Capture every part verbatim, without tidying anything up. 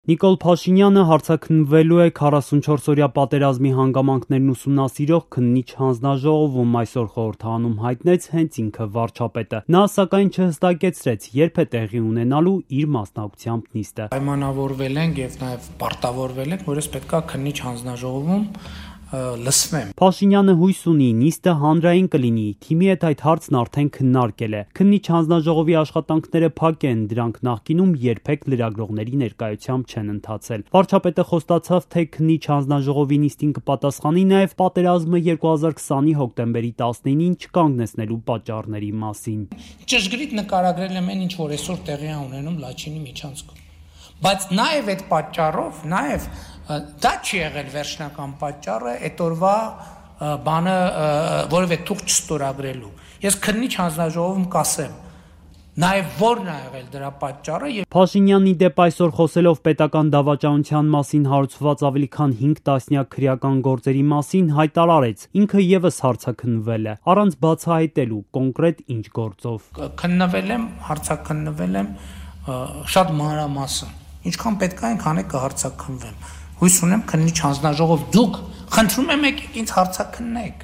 Նիկոլ Փաշինյանը հարցաքննվելու է քառասունչորսօրյա պատերազմի հանգամանքներն ուսումնասիրող քննիչ հանձնաժողովում, այսօր խորհրդարանում հայտնեց հենց ինքը վարչապետը։ Նա սակայն չհստակեցրեց, երբ է տեղի ունենալու իր մասնակցությամբ նիստը։ Պայմանավորվել ենք եւ նաեւ պարտավորվել ենք, որ ես պետքա քննիչ հանձնաժողովում լսվեմ։ Փաշինյանը հույս ունի, նիստը հանրային կլինի, թիմի հետ այդ հարցն արդեն քննարկել է։ Քննիչ հանձնաժողովի աշխատանքները փակ են, դրանք նախկինում երբեք լրագրողների ներկայությամբ չեն ընթացել։ Վարչապետը խոստացավ, թե քննիչ հանձնաժողովի նիստին կպատասխանի նաև պատերազմը երկու հազար քսանի հոկտեմբերի տասնինին չկանգնեցնելու պատճառների մասին։ Ճշգրիտ նկարագրել եմ այն, ինչ որ այսօր տեղի է ունենում Լաչինի միջանցքում։ Բայց նաև այդ պատճառով, նաև դա չի եղել վերջնական պատճառը, այդ օրվա բանը որևէ թուղթ չստորագրելու։ Ես քննիչ հանձնաժողովում կասեմ, նաև որն է եղել դրա պատճառը։ Փաշինյանի դեպ այսօր խոսելով պետական դավաճանության մասին հարուցված ավելի քան հինգ տասնյակ քրեական գործերի մասին հայտարարեց, ինքը եւս հարցաքննվել է, առանց բացահայտելու կոնկրետ ինչ գործով։ Քննվել եմ, հարցաքննվել եմ շատ մանրամասն։ Ինչքան պետք է այնքան է կհարցաքննվեմ։ Հույս ունեմ քննիչ հանձնաժողով դուք խնդրում եմ եկեք ինձ հարցաքննեք։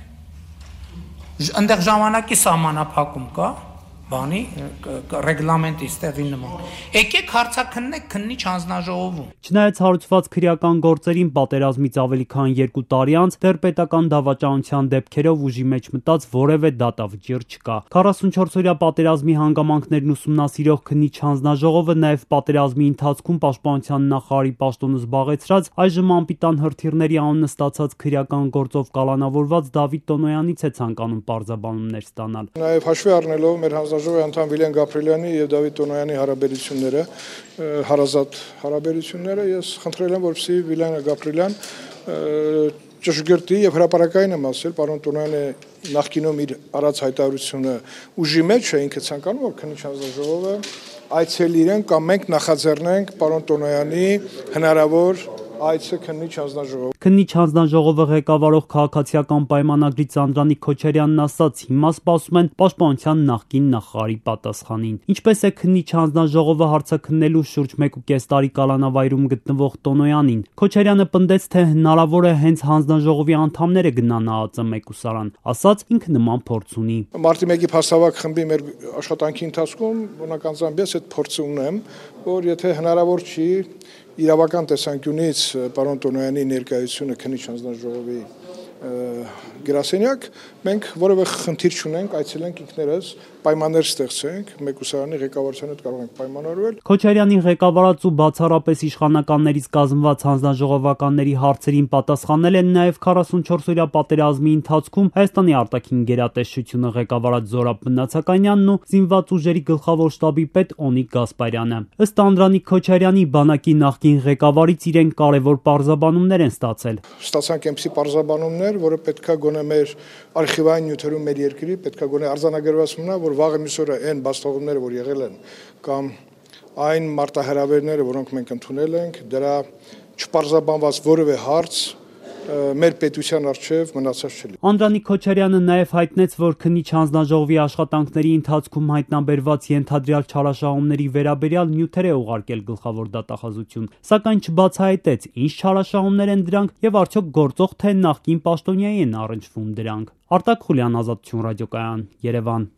Այնտեղ ժամանակի սահմանափակում կա, բանի ռեգլամենտի ստեղի նման։ Եկեք հարցաքննեք քննիչ հանձնաժողովում։ Չնայած հարուցված քրեական գործերին պատերազմից ավելի քան երկու տարի անց դեռ պետական դավաճանության դեպքերով ուժի մեջ մտած որևէ դատավճիռ չկա։ քառասունչորսօրյա պատերազմի հանգամանքներն ուսումնասիրող քննիչ հանձնաժողովը նաև պատերազմի ընթացքում պաշտպանության նախարարի պաշտոնը զբաղեցրած այժմ անպիտան հրթիռների անունը ստացած քրեական գործով կալանավորված Դավիթ Տոնոյանից է ցանկանում պարզաբանումներ ստանալ։ Նաև հաշվի առնելով մեր հանձնաժողովի անդամ Վիլեն Գաբրիելյանի եւ Դավիթ Տոնոյանի հարաբերությունները, հարազատ հարաբերությունները, ես խնդրել եմ, որպեսզի Վիլեն Գաբրիելյան ճշգրտի եւ հրապարակային եմ ասել, պարոն Տոնոյանը նախկինում իր արած հայտարարությունը ուժի մեջ է, ինքը ցանկանում որ քննիչ հանձնաժողովը այցելի իրեն կամ մենք նախաձեռնենք պարոն Տոնոյանի հնարավոր այցը քննիչ հանձնաժողով։ Քննիչ հանձնաժողովը ղեկավարող քաղաքացիական պայմանագրից Անդրանիկ Քոչարյանն ասաց, հիմա սպասում են պաշտպանության նախկին նախարարի պատասխանին։ Ինչպես է քննիչ հանձնաժողովը հարցաքննելու շուրջ մեկ ու կես տարի կալանավայրում գտնվող Տոնոյանին։ Քոչարյանը պնդեց, թե հնարավոր է հենց հանձնաժողովի անդամները գնան ԱԱԾ մեկուսարան, ասաց ինքը նման փորձ ունի։ Մարտի մեկի փաստավակ խմբի մեր աշխատանքի ընթացքում բնականաբար ես այդ փորձը ունեմ, որ եթե հնարավոր չի իրավական տեսանկյունից պարոն Տոնոյանի ներկայությունը քննիչ հանձնաժողովի գրասենյակ, մենք որևէ խնդիր չունենք, այցելենք ինքներս, պայմաններ ստեղծենք, մեկուսարանի ղեկավարության հետ կարող ենք պայմանավորվել։ Քոչարյանի ղեկավարած ու բացառապես իշխանականներից կազմված հանձնաժողովականների հարցերին պատասխանել են նաև քառասունչորսօրյա պատերազմի ընթացքում Հայաստանի արտաքին գերատեսչությունը ղեկավարած Զորաբ Մնացականյանն ու զինված ուժերի գլխավոր շտաբի պետ Օնիկ Գասպարյանը։ Ըստ Անդրանիկ Քոչարյանի բանակի նախկին ղեկավարից իրեն կարևոր պարզաբանումներ են ստացել։ Ստացանք այնպիսի պարզաբանումներ, որը պետքա գոնե մեր արխիվային նյութերում մեր երկրի պետքա գոնե արձանագրված մնա, որ վաղը մյուս օրը այն բաստողումները, որ եղել են, կամ այն մարտահրավերները, որոնք մենք ընդունել ենք, դրա չպարզաբանված որևէ հարց մեր պետության առջև մնացած չէ։ Անդրանիկ Քոչարյանը նաև հայտնեց, որ քննիչ հանձնաժողովի աշխատանքների ընթացքում հայտնաբերված ենթադրյալ չարաշահումների վերաբերյալ նյութեր է ուղարկել գլխավոր դատախազություն, սակայն չբացահայտեց ինչ չարաշահումներ են դրանք եւ արդյոք գործող թե նախկին պաշտոնյայի են առնչվում դրանք։ Արտակ Խուլյան, Ազատություն ռադիոկայան, Երևան։